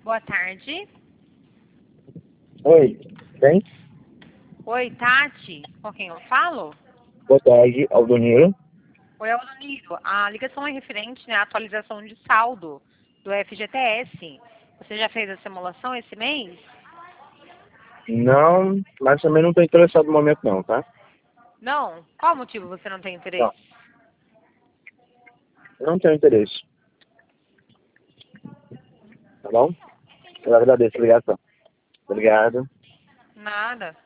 Boa tarde. Oi, quem? Oi, Tati. Com quem eu falo? Boa tarde, Aldoniro. Oi, Aldoniro. A ligação é referente à atualização de saldo do FGTS. Você já fez a simulação esse mês? Não, mas também não estou interessado no momento não, tá? Não? Qual motivo você não tem Não, interesse? não tenho interesse, tá bom? Eu agradeço a ligação. Obrigado. Nada.